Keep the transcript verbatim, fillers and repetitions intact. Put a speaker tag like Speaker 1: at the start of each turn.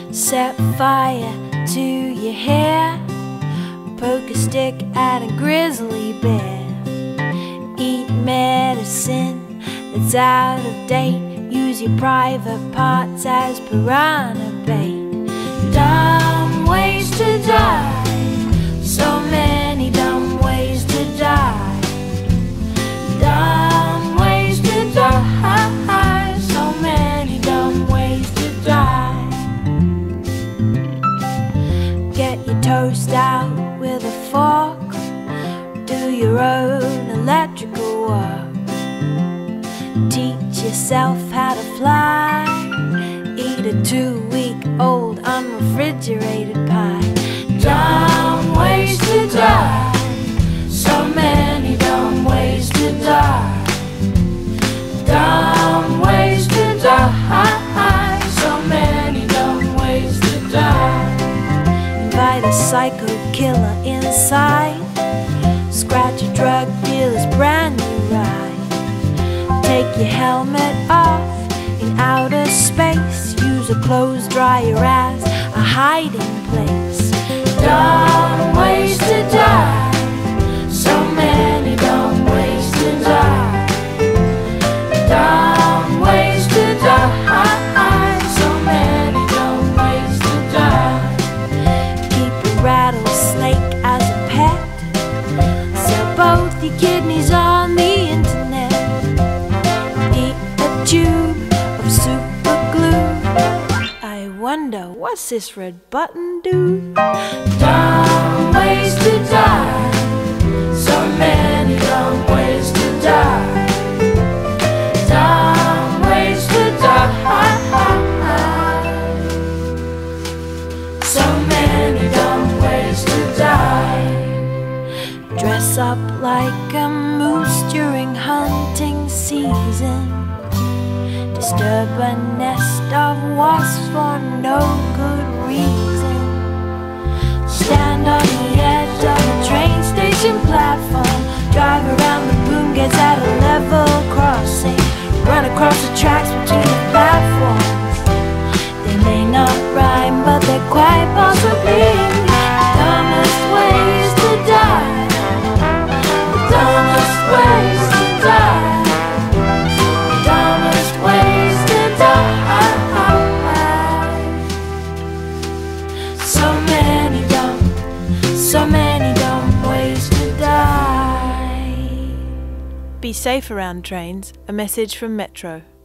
Speaker 1: Set fire to your hair, poke a stick at a grizzly bear. Eat medicine that's out of date, use your private parts as piranha bait. Dumb ways to die, so many dumb ways to die. Dumb ways to die, so many dumb ways to die. Get your toast out with a fork, do your own electrical work. Teach yourself how to fly, eat a two-week-old unrefrigerated pie. Dumb ways to die, so many dumb ways to die. Dumb ways to die, so many dumb ways to die. Invite a psycho killer inside, scratch a drug dealer's brand new ride. Take your helmet off in outer space, use a clothes dryer as a hiding place. Dumb ways to die, so many dumb ways to die. Dumb ways to die, so many dumb ways to die. Keep a rattlesnake as a pet, sell both your kidneys on the internet. Eat a tube of super glue, I wonder what's this red button do? Dumb ways to die, so many dumb ways to die. Dumb ways to die, so many dumb ways to die. Dress up like a moose during hunting season, disturb a nest of wasps for no good reason. Stand on the edge of a train station platform, drive around the boom gates at a level crossing, run across the tracks between the platforms. They may not rhyme, but they're quite possibly the dumbest ways to die. The dumbest ways to die. The dumbest ways to die. So many dumb, so many dumb ways to die.
Speaker 2: Be safe around trains, a message from Metro.